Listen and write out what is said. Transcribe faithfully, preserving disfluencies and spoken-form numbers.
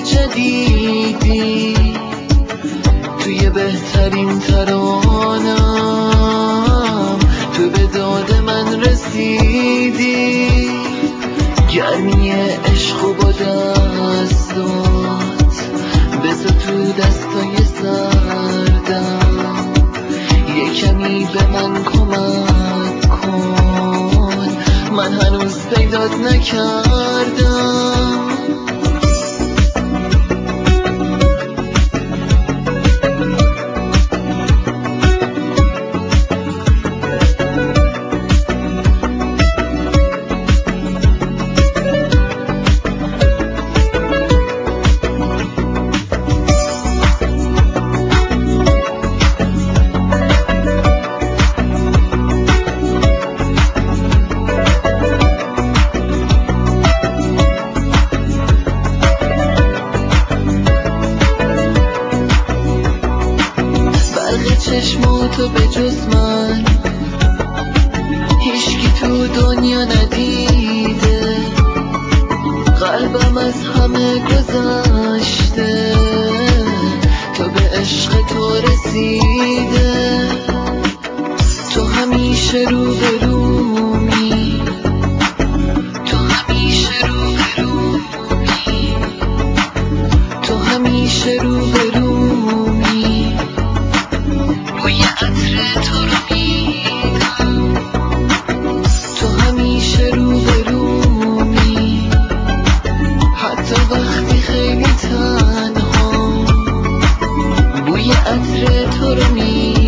جدیدی توی بهترین ترانم، تو به داد من رسیدی. گرمی عشق و با دستات بذار تو دستای سردم، یه کمی به من کمک کن، من هنوز پیدات نکردم. چشماتو به جز من هیچکی تو دنیا ندیده، قلبم از همه گذشته، تو به عشق تو رسیده. تو همیشه رو به رومی، تو همیشه رو به رومی، تو همیشه رو به رومی، بوی عطر تو رو میدم. تو همیشه رو به رومی، حتی وقتی خیلی تنها، بوی عطر تو رو میدم.